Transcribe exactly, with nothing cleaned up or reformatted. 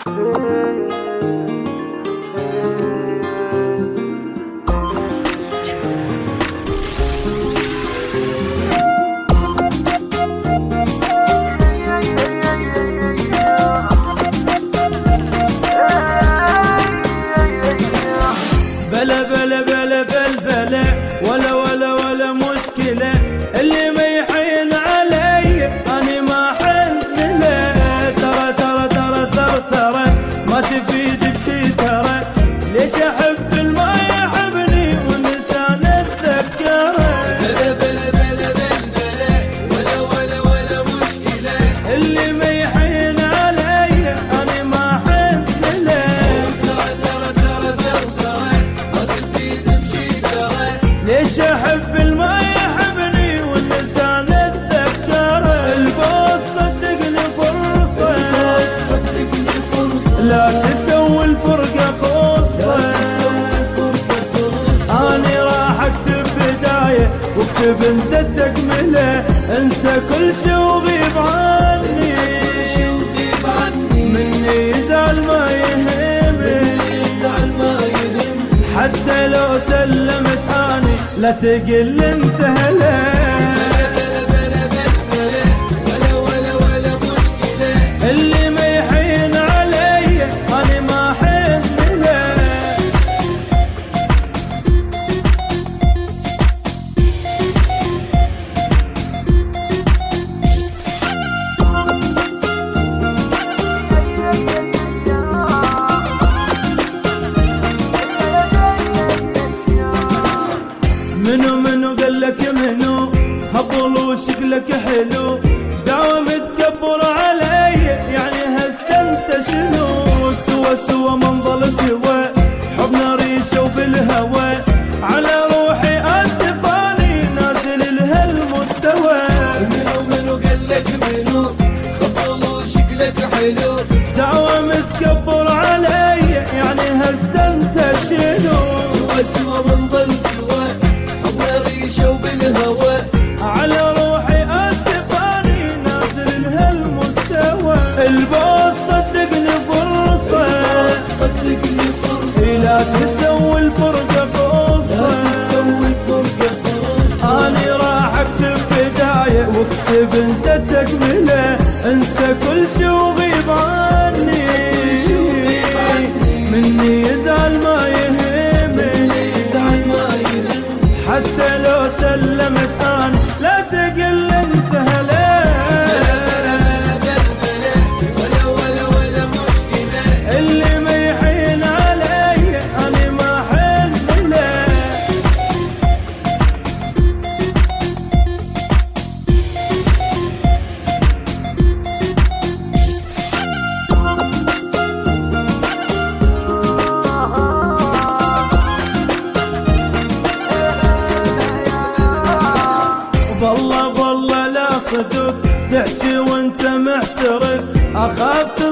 بلا بلا بلا بلا بلا ولا ولا ولا مشكلة، اللي ما يحين علي أنا ما حن له. ترى ترى ترى ثرثرة ما تفيد بشي ترى، ليش أحب الما يحبني والنسان أتذكره. بلا بلا بلا بلا ولا ولا ولا مشكلة، اللي ما يحين علي أنا ما حن له. ترى ترى ترى ثرثرة ما تفيد بشي ترى، ليش أحب الما يحبني والنسان أتذكره. البوس صدقني فرصة، صدقني فرصة، لا تسوي الفرقة قصة. أنا راح أكتب بداية واكتب أنت تكملة، انسى كل شي وغيب عني، وغيب عني، مني يزعل ما يهمني، يزعل ما يهمني. حتى لو سلمت أني لا تقل انت هلا. بلا بلا بلا ولا ولا ولا مشكلة، اللي ما يحين علي أنا ما حن له. منو منو قالك منو خبل وشكلك حلو، شدعوة متكبر علي يعني هسه انت شنو. سوا سوا منظل سوا حبنا ريشه وبالهوى، على روحي اسف اني نازل لهالمستوى. منو منو قالك منو خبل وشكلك حلو، دعوة متكبر علي يعني هسه انت شنو. سوا سوا منظل سوا حبنا ريشه وبالهوى، على روحي اسف اني نازل لهالمستوى. البوس صدقني فرصة، صدقني فرصة، لا تسوي الفرقة قصة. تسوي الفرقة فرصة. أنا راح أكتب بداية واكتب أنت تكملة، انسى كل شي وغيب عني، مني يزعل ما يهمني، يزعل ما يهمني. حتى لو سلمت أنا لا تقل انت هلا. ولا ولا ولا مشكلة، اللي ما يحين علي أنا ما حن له. والله والله لا صدق تحكي وانت محترق، اخاف